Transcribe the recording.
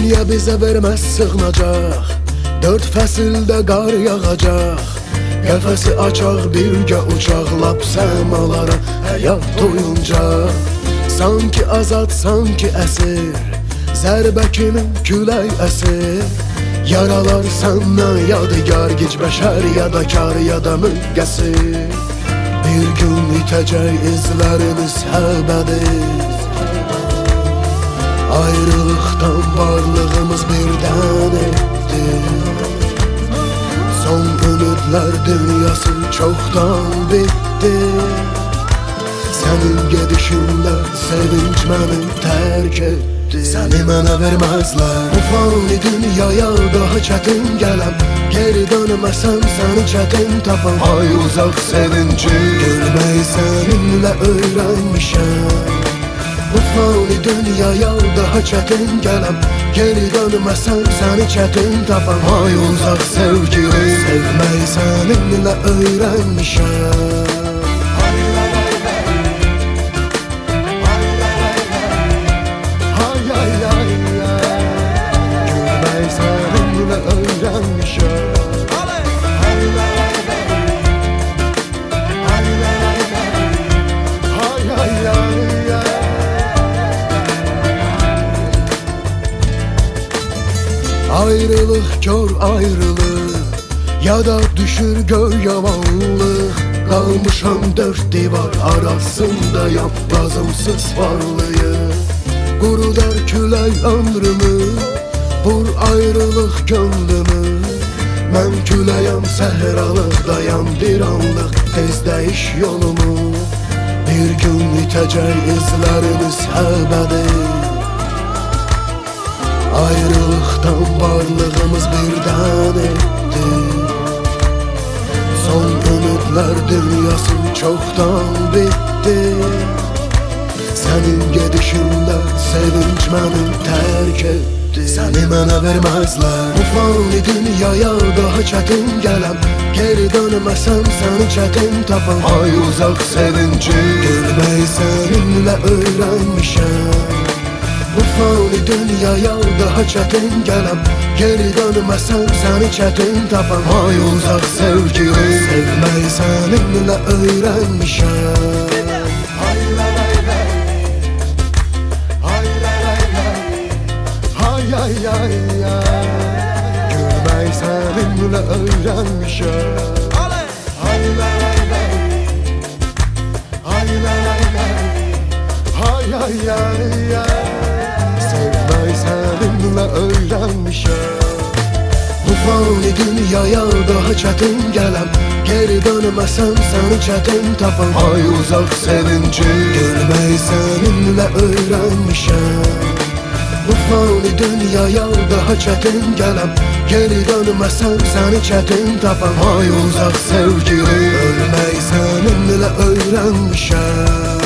Dünya bizə verməz sığınacaq, dörd fəsildə qar yağacaq. Qəfəsi açaq, birgə uçaq, lap səmalara həyat doyuncaq. Sanki azad, sanki əsir, zərbə kimi külək əsir. Yaralar səndən yadigar, gic bəşər ya da kar ya da müqqəsir. Bir gün itəcək izlərimiz həbədir. Ayrılıqdan varlığımız birdən etdi. Son ümidlər dünyası çoxdan bitdi. Sənin gedişinlə sevinç məni tərk etdi. Səni mənə verməzlər. Bu fani dünyaya daha çətin gələm. Geri dönməsəm səni çətin tapam. Ay uzaq sevinci, gülməyi səninlə öyrənmişəm. Bu fani dünyaya daha çətin gələm. Geri dönməsəm səni çətin tapam. Ay uzaq sevgili, sevməyi səninlə öyrənmişəm. Gülməyi səninlə öyrənmişəm. Ayrılıq gör ayrılıq, ya da düşür göy yavanlıq. Qalmışam dörd divar arasındayam, lazımsız varlıyım. Qurudar külək ömrümü, vur ayrılıq gönlümü. Mən küləyəm, səhralıqdayam, bir anlıq tez dəyiş yolumu. Bir gün itəcək izlərimiz həbədir. Ayrılıqdan varlığımız birdən etdi. Son ümidlər dünyası çoxdan bitdi. Sənin gedişinlə sevinç məni tərk etdi. Səni mənə verməzlər. Bu fani dünyaya daha çətin gələm. Geri dönməsəm səni çətin tapam. Ay uzaq sevinci, gülməyi səninlə öyrənmişəm. Bu fani dünyaya daha çətin gələm. Geri dönməsəm səni çətin tapam. Ay uzaq sevgili, sevməyi səninlə öyrənmişəm. Gülməyi səninlə öyrənmişəm. Sevməyi səninlə öyrənmişəm. Bu fani dünyaya daha çətin gələm. Geri dönməsəm səni çətin tapam. Ay uzaq sevinci, gülməyi səninlə öyrənmişəm. Bu fani dünyaya daha çətin gələm. Geri dönməsəm səni çətin tapam. Ay uzaq sevgili, ölməyi səninlə öyrənmişəm.